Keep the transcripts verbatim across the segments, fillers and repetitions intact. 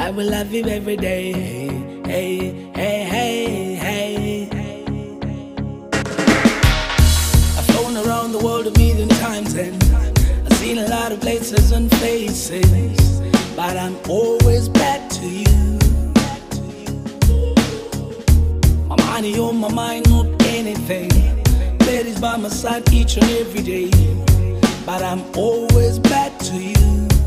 I will love you every day. Hey, hey, hey, hey. I've flown around the world a million times and I've seen a lot of places and faces, but I'm always back to you. My money on my mind, not anything. Ladies by my side each and every day, but I'm always back to you.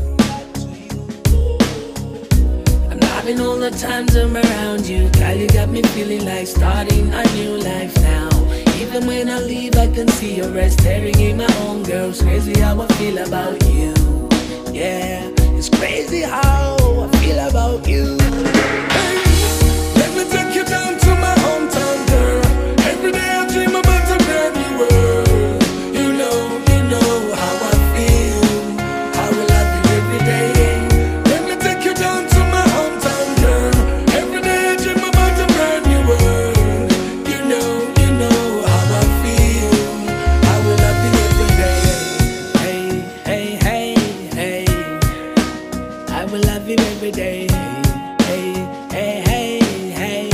I'm loving all the times I'm around you. Girl, you got me feeling like starting a new life now. Even when I leave, I can see your eyes staring in my own. Girl, it's crazy how I feel about you. Yeah, it's crazy how I feel about you. Hey, let me take you down to my hometown, girl. Every day I dream about a brand new world. You know, you know how I feel. I will love you every day. Let me take you down to my hometown, girl. Every day I dream about a brand new world. You know, you know how I feel. I will love you every day. Hey, hey, hey, hey. I will love you every day. Hey, hey, hey, hey.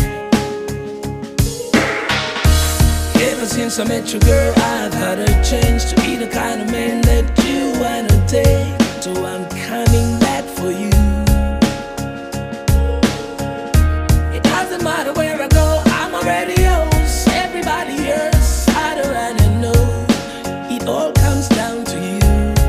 Ever since I met you, girl, I've had a change to be the kind of man that you wanna take. So I'm coming back for you. It doesn't matter where I go, I'm already yours. Everybody else, I don't wanna know. It all comes down to you.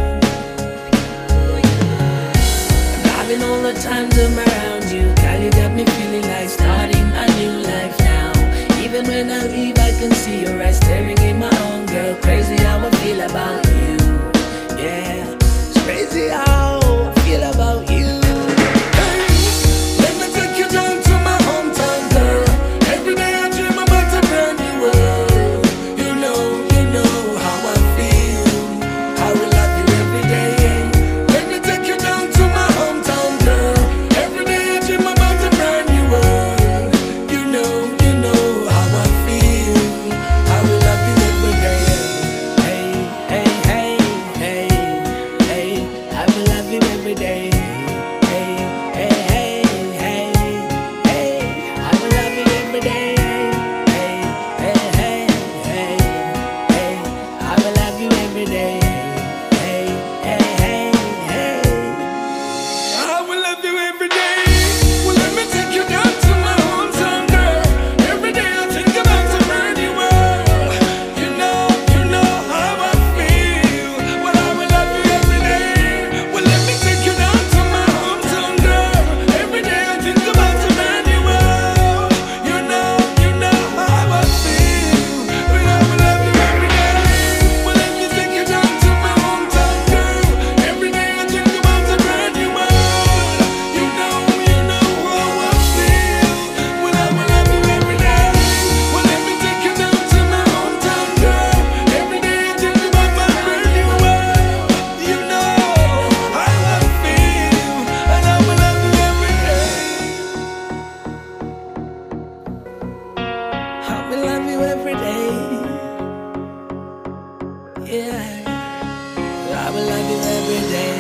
I'm loving all the times I'm around you. Girl, you got me feeling like starting a new life now. Even when I leave, I can see your eyes staring in my own. Girl, crazy how I feel about you. Yeah, it's crazy how I feel about you. Hey, let me take you down to my hometown, girl. Every day I dream about a brand new world. You know, you know how I feel. I will love you every day. Let me take you down to my hometown, girl. Every day I dream about a brand new world. You know, you know how I feel. I will love you every day. Hey, hey, hey, hey, hey. I will love you every day. Hey, hey, hey, hey, hey. I will love you every day. Hey, hey, hey, hey, hey. I will love you every day. Hey, hey, hey, hey. I will love you every day. Well, let me take you down to my hometown, girl. Every day I think about a brand new world. You know, you know how I feel. Well, I will love you every day. Well, let me take you down to my hometown, girl. Every day I think about a brand new world. You know, you know how I feel. Well, I will love you every day. Well, let me take you down to my hometown, girl. Every day I think about a brand new world. You know, you know how I feel. Well, I will love you every day. Well, let me take you down to my hometown, girl. Every day I think about my brand new world. You know how I feel, and I will love you every day. I will love you every day. Yeah, I will love you every day.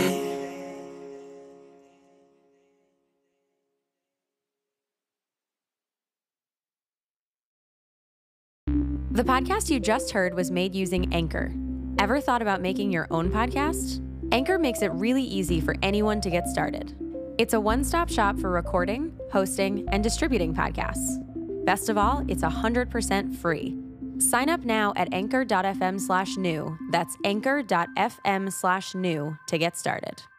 The podcast you just heard was made using Anchor. Ever thought about making your own podcast? Anchor makes it really easy for anyone to get started. It's a one-stop shop for recording, hosting, and distributing podcasts. Best of all, it's one hundred percent free. Sign up now at anchor.fm slash new. That's anchor.fm slash new to get started.